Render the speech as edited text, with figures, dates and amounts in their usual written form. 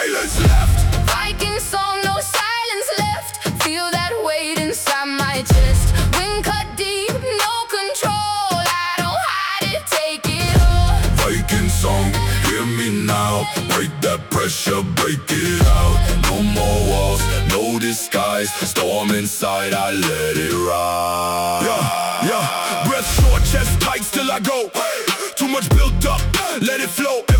silence left. Viking song, no silence left. Feel that weight inside my chest. Wind cut deep, no control. I don't hide it, take it all. Viking song, hear me now. Break that pressure, break it out. No more walls, no disguise. Storm inside, I let it ride. Yeah, breath short, chest tight, still I go. Too much built up, let it flow.